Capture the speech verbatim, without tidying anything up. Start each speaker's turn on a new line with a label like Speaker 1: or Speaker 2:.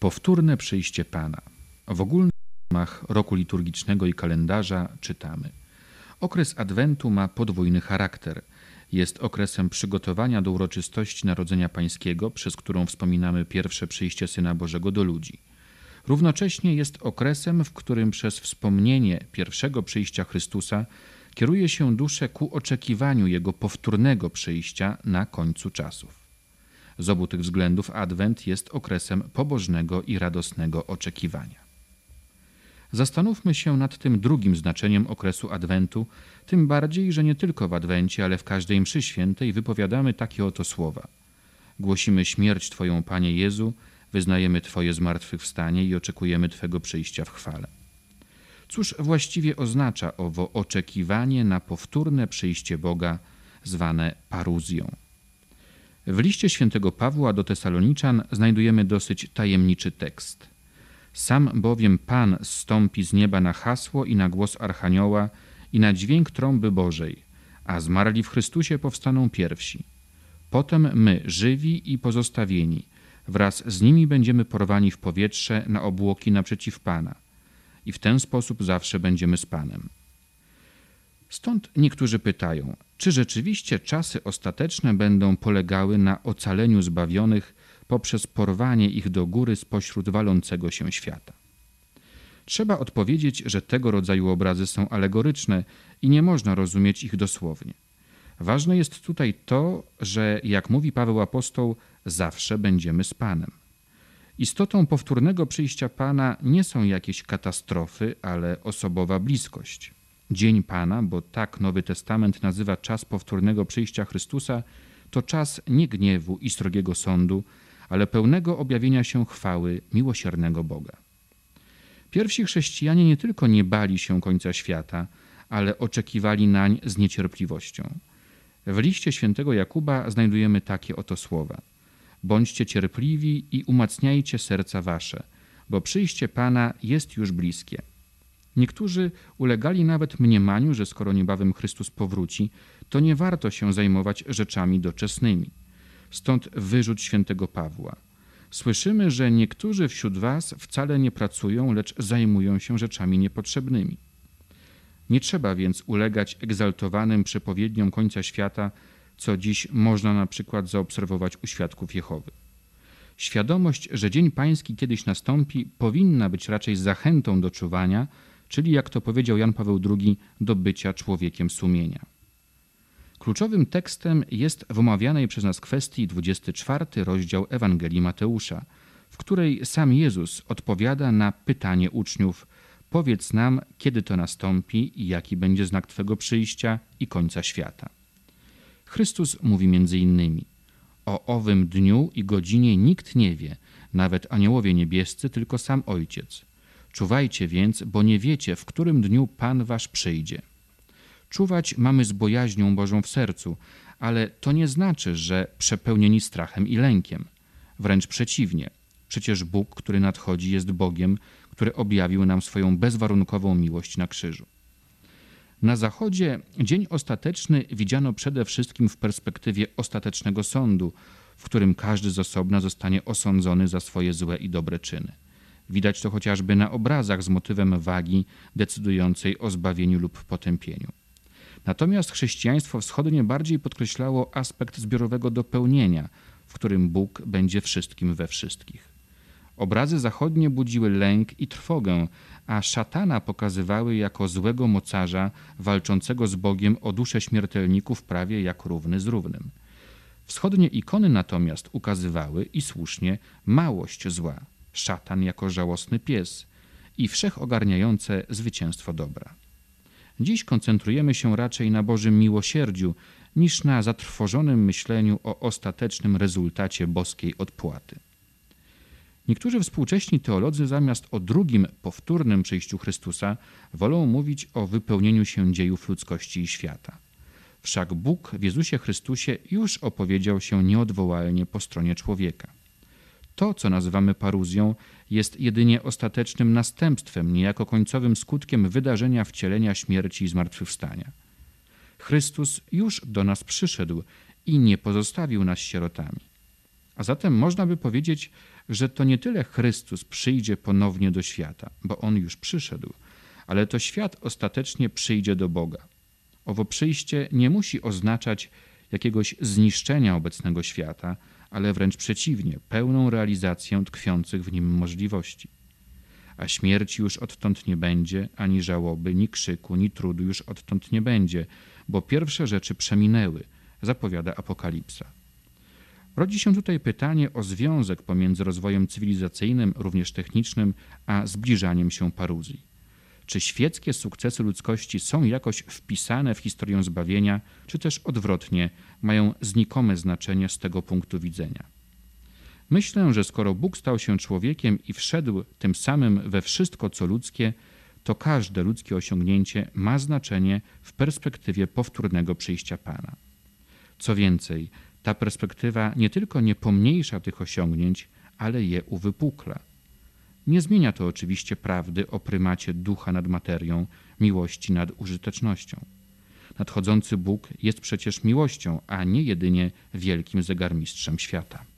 Speaker 1: Powtórne przyjście Pana. W ogólnych ramach roku liturgicznego i kalendarza czytamy: okres Adwentu ma podwójny charakter. Jest okresem przygotowania do uroczystości Narodzenia Pańskiego, przez którą wspominamy pierwsze przyjście Syna Bożego do ludzi. Równocześnie jest okresem, w którym przez wspomnienie pierwszego przyjścia Chrystusa kieruje się duszę ku oczekiwaniu Jego powtórnego przyjścia na końcu czasów. Z obu tych względów Adwent jest okresem pobożnego i radosnego oczekiwania. Zastanówmy się nad tym drugim znaczeniem okresu Adwentu, tym bardziej, że nie tylko w Adwencie, ale w każdej mszy świętej wypowiadamy takie oto słowa: głosimy śmierć Twoją, Panie Jezu, wyznajemy Twoje zmartwychwstanie i oczekujemy Twego przyjścia w chwale. Cóż właściwie oznacza owo oczekiwanie na powtórne przyjście Boga, zwane paruzją? W liście świętego Pawła do Tesaloniczan znajdujemy dosyć tajemniczy tekst. Sam bowiem Pan zstąpi z nieba na hasło i na głos Archanioła i na dźwięk trąby Bożej, a zmarli w Chrystusie powstaną pierwsi. Potem my, żywi i pozostawieni, wraz z nimi będziemy porwani w powietrze na obłoki naprzeciw Pana i w ten sposób zawsze będziemy z Panem. Stąd niektórzy pytają, czy rzeczywiście czasy ostateczne będą polegały na ocaleniu zbawionych poprzez porwanie ich do góry spośród walącego się świata. Trzeba odpowiedzieć, że tego rodzaju obrazy są alegoryczne i nie można rozumieć ich dosłownie. Ważne jest tutaj to, że, jak mówi Paweł apostoł, zawsze będziemy z Panem. Istotą powtórnego przyjścia Pana nie są jakieś katastrofy, ale osobowa bliskość. Dzień Pana, bo tak Nowy Testament nazywa czas powtórnego przyjścia Chrystusa, to czas nie gniewu i srogiego sądu, ale pełnego objawienia się chwały miłosiernego Boga. Pierwsi chrześcijanie nie tylko nie bali się końca świata, ale oczekiwali nań z niecierpliwością. W liście świętego Jakuba znajdujemy takie oto słowa: bądźcie cierpliwi i umacniajcie serca wasze, bo przyjście Pana jest już bliskie. Niektórzy ulegali nawet mniemaniu, że skoro niebawem Chrystus powróci, to nie warto się zajmować rzeczami doczesnymi. Stąd wyrzut świętego Pawła. Słyszymy, że niektórzy wśród was wcale nie pracują, lecz zajmują się rzeczami niepotrzebnymi. Nie trzeba więc ulegać egzaltowanym przepowiedniom końca świata, co dziś można na przykład zaobserwować u świadków Jehowy. Świadomość, że Dzień Pański kiedyś nastąpi, powinna być raczej zachętą do czuwania, czyli, jak to powiedział Jan Paweł drugi, do bycia człowiekiem sumienia. Kluczowym tekstem jest w omawianej przez nas kwestii dwudziesty czwarty rozdział Ewangelii Mateusza, w której sam Jezus odpowiada na pytanie uczniów: powiedz nam, kiedy to nastąpi i jaki będzie znak Twego przyjścia i końca świata. Chrystus mówi między innymi: o owym dniu i godzinie nikt nie wie, nawet aniołowie niebiescy, tylko sam Ojciec. Czuwajcie więc, bo nie wiecie, w którym dniu Pan wasz przyjdzie. Czuwać mamy z bojaźnią Bożą w sercu, ale to nie znaczy, że przepełnieni strachem i lękiem. Wręcz przeciwnie. Przecież Bóg, który nadchodzi, jest Bogiem, który objawił nam swoją bezwarunkową miłość na krzyżu. Na Zachodzie dzień ostateczny widziano przede wszystkim w perspektywie ostatecznego sądu, w którym każdy z osobna zostanie osądzony za swoje złe i dobre czyny. Widać to chociażby na obrazach z motywem wagi decydującej o zbawieniu lub potępieniu. Natomiast chrześcijaństwo wschodnie bardziej podkreślało aspekt zbiorowego dopełnienia, w którym Bóg będzie wszystkim we wszystkich. Obrazy zachodnie budziły lęk i trwogę, a szatana pokazywały jako złego mocarza walczącego z Bogiem o duszę śmiertelników prawie jak równy z równym. Wschodnie ikony natomiast ukazywały, i słusznie, małość zła, szatan jako żałosny pies i wszechogarniające zwycięstwo dobra. Dziś koncentrujemy się raczej na Bożym miłosierdziu niż na zatrwożonym myśleniu o ostatecznym rezultacie boskiej odpłaty. Niektórzy współcześni teolodzy zamiast o drugim, powtórnym przyjściu Chrystusa wolą mówić o wypełnieniu się dziejów ludzkości i świata. Wszak Bóg w Jezusie Chrystusie już opowiedział się nieodwołalnie po stronie człowieka. To, co nazywamy paruzją, jest jedynie ostatecznym następstwem, niejako końcowym skutkiem wydarzenia wcielenia, śmierci i zmartwychwstania. Chrystus już do nas przyszedł i nie pozostawił nas sierotami. A zatem można by powiedzieć, że to nie tyle Chrystus przyjdzie ponownie do świata, bo On już przyszedł, ale to świat ostatecznie przyjdzie do Boga. Owo przyjście nie musi oznaczać jakiegoś zniszczenia obecnego świata, ale wręcz przeciwnie, pełną realizację tkwiących w nim możliwości. A śmierci już odtąd nie będzie, ani żałoby, ni krzyku, ni trudu już odtąd nie będzie, bo pierwsze rzeczy przeminęły, zapowiada Apokalipsa. Rodzi się tutaj pytanie o związek pomiędzy rozwojem cywilizacyjnym, również technicznym, a zbliżaniem się paruzji. Czy świeckie sukcesy ludzkości są jakoś wpisane w historię zbawienia, czy też odwrotnie, mają znikome znaczenie z tego punktu widzenia? Myślę, że skoro Bóg stał się człowiekiem i wszedł tym samym we wszystko, co ludzkie, to każde ludzkie osiągnięcie ma znaczenie w perspektywie powtórnego przyjścia Pana. Co więcej, ta perspektywa nie tylko nie pomniejsza tych osiągnięć, ale je uwypukla. Nie zmienia to oczywiście prawdy o prymacie ducha nad materią, miłości nad użytecznością. Nadchodzący Bóg jest przecież miłością, a nie jedynie wielkim zegarmistrzem świata.